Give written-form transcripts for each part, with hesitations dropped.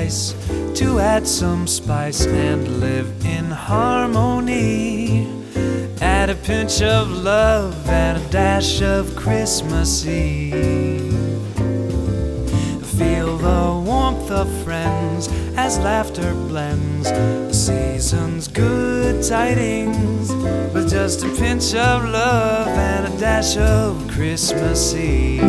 nice to add some spice and live in harmony. Add a pinch of love and a dash of Christmas Eve. Feel the warmth of friends as laughter blends the season's good tidings with just a pinch of love and a dash of Christmas Eve.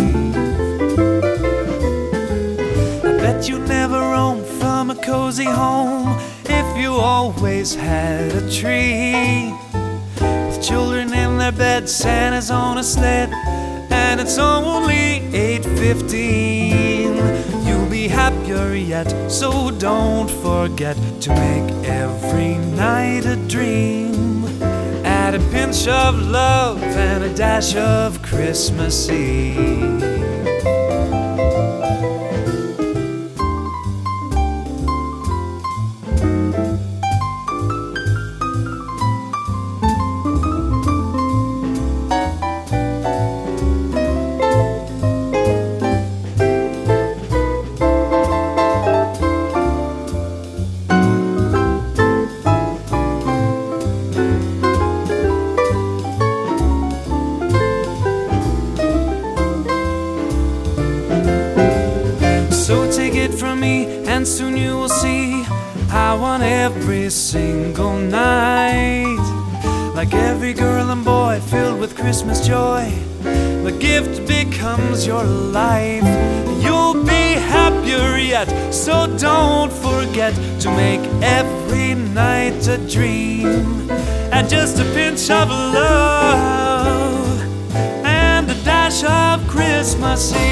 I bet you'd never roam from a cozy home if you always had a tree. With children in their bed, Santa's on a sled, and it's only 8:15. You'll be happier yet, so don't forget to make every night a dream. Add a pinch of love and a dash of Christmas Eve. So take it from me, and soon you will see how on every single night, like every girl and boy filled with Christmas joy, the gift becomes your life. You'll be happier yet, so don't forget to make every night a dream. Add just a pinch of love and a dash of Christmas Eve.